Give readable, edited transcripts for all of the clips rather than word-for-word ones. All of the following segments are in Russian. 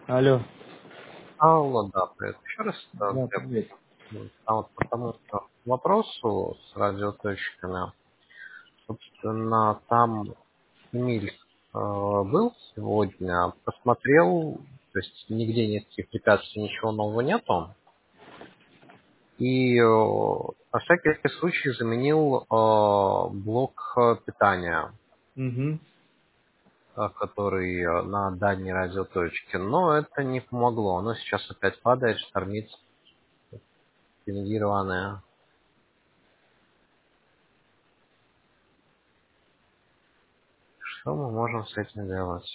Алло. Алло, да, привет. Еще раз, Да, привет. вот по тому что вопросу с радиоточками, собственно, там Эмиль был сегодня, посмотрел, то есть нигде никаких препятствий, ничего нового нету, и на всякий случай заменил блок питания, Угу. который на дальней радиоточке, но это не помогло, оно сейчас опять падает, штормит, пингированное. Что мы можем с этим делать?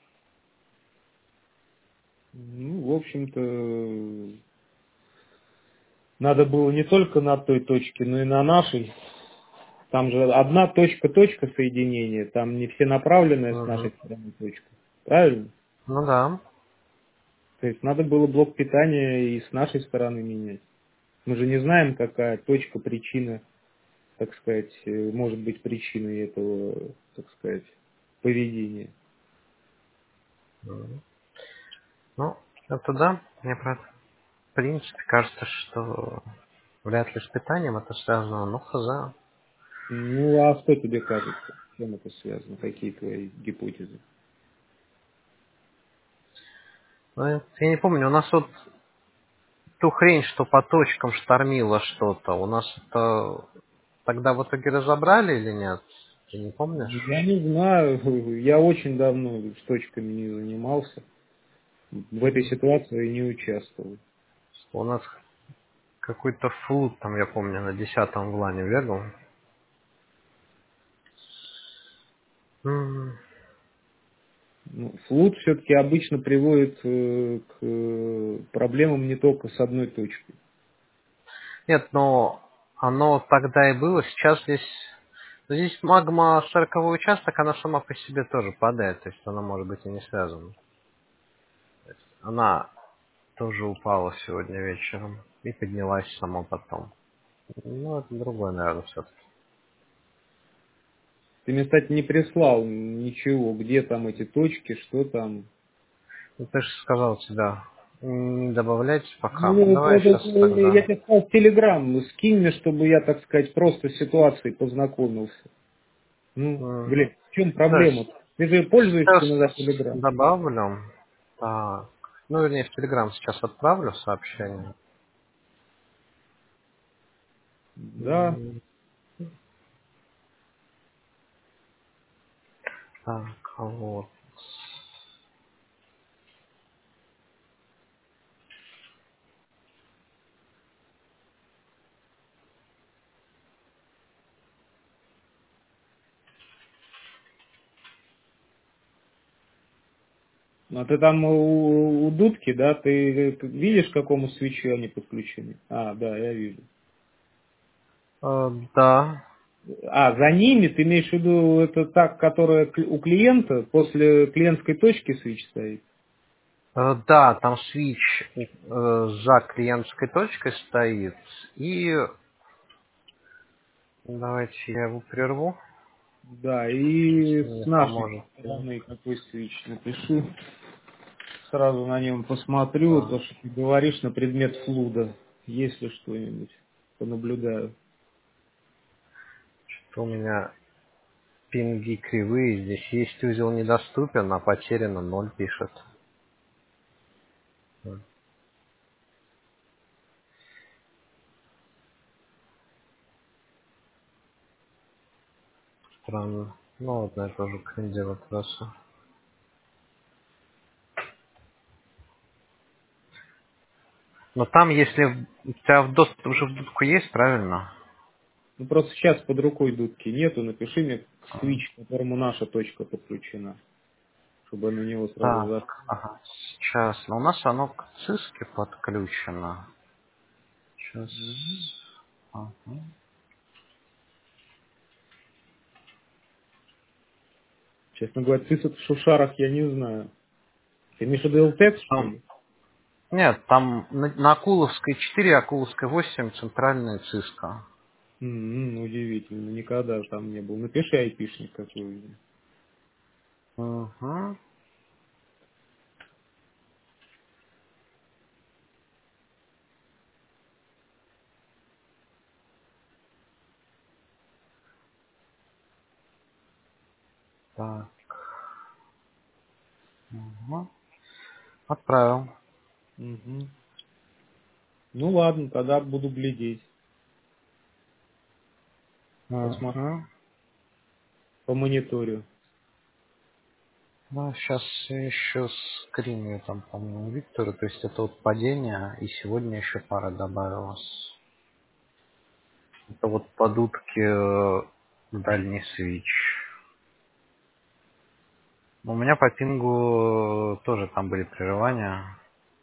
Ну, в общем-то, надо было не только на той точке, но и на нашей. Там же одна точка соединения, там не все направленная с Мгм. нашей стороны точка. Правильно? Ну да. То есть надо было блок питания и с нашей стороны менять. Мы же не знаем, какая точка причина, так сказать, может быть причиной этого, так сказать, поведения. Мгм. Ну, это да. Мне в принципе кажется, что вряд ли с питанием это связано. Ну, хз. Ну, а что тебе кажется? С чем это связано? Какие твои гипотезы? Ну, я не помню, у нас вот ту хрень, что по точкам штормило что-то, у нас это тогда в итоге разобрали или нет? Ты не помнишь? Я не знаю, я очень давно с точками не занимался, в этой Мгм. ситуации не участвовал. У нас какой-то флут там, я помню, на 10-м влане бегал. М. Ну, флут все-таки обычно приводит к проблемам не только с одной точкой. Нет, но оно тогда и было. Сейчас здесь магма 40 участок, она сама по себе тоже падает, то есть она может быть и не связана. Она тоже упала сегодня вечером и поднялась сама потом. Ну, это другое, наверное, все-таки. Ты мне, кстати, не прислал ничего, где там эти точки, что там. Ну, ты же сказал тебя не добавлять пока. Ну, Давай сейчас я тогда. тебе сказал в Телеграм, скинь мне, чтобы я, так сказать, просто с ситуацией познакомился. Ну, М, блин, в чем То проблема? есть Ты же пользуешься сейчас иногда Телеграм. добавлю. Так. Ну, вернее, в Телеграм сейчас отправлю сообщение. Да. М, Так, вот. А ты там у дудки, да, ты видишь, к какому свечу они подключены? А, да, я вижу. Да. А, за ними ты имеешь в виду это так, которая у клиента, после клиентской точки свич стоит? Да, там switch за клиентской точкой стоит. И давайте я его прерву, Да, если и с мне нашей поможет. стороны какой свич напишу. Сразу на нем посмотрю, Да. то, что ты говоришь на предмет флуда. Есть ли что-нибудь? Понаблюдаю. Что у меня пинги кривые. Здесь есть узел недоступен, а потеряно 0 пишет. Странно. Ну, вот на это уже кринде вопроса. Но там, если у тебя в доступ уже в дудку есть, правильно? Ну просто сейчас под рукой дудки нету, напиши мне свич, к которому наша точка подключена, чтобы я на него сразу Так, за... ага, сейчас. Но у нас оно к циске подключено. Сейчас. Мгм. Ага. Честно говоря, цисок в шушарах я не знаю. Ты имеешь в виду LTEX, что Там, ли? нет, там на Акуловской 4, Акуловской 8 центральная циска. Удивительно, никогда там не был. Напиши айпишник какой-нибудь. Угу. Так. Угу. Отправил. Мгм. Ну ладно, тогда буду глядеть. Посмотрю Угу. по мониторю. Ну, сейчас еще скриню там, по-моему, Виктору. То есть это вот падение. И сегодня еще пара добавилась. Это вот под утки дальний свич. У меня по пингу тоже там были прерывания.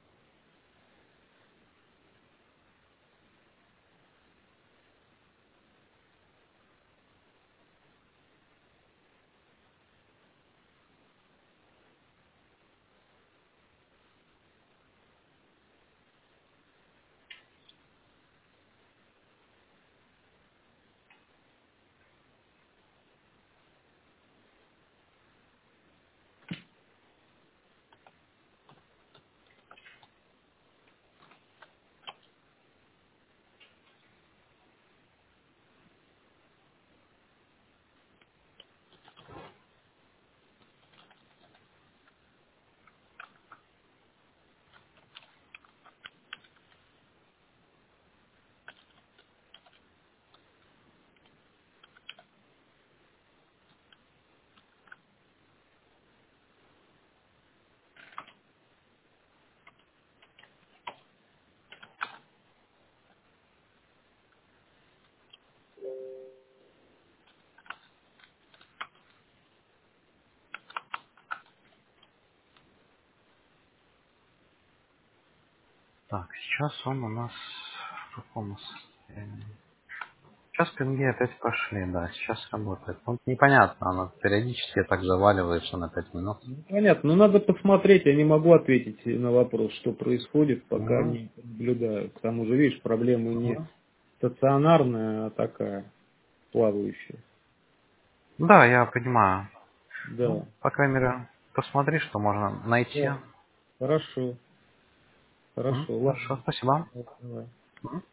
Так, сейчас он у нас в каком состоянии? Сейчас пинги опять пошли, да, сейчас работает. Вот непонятно, она периодически так заваливается на 5 минут. Ну, понятно, но надо посмотреть, я не могу ответить на вопрос, что происходит, пока Мгм. не наблюдаю. К тому же, видишь, проблема не Мгм. стационарная, а такая плавающая. Да, я понимаю. Ну, Да. по крайней мере, посмотри, что можно найти. Да. Хорошо. Хорошо. Хорошо, Ладно. спасибо. Давай. Мгм.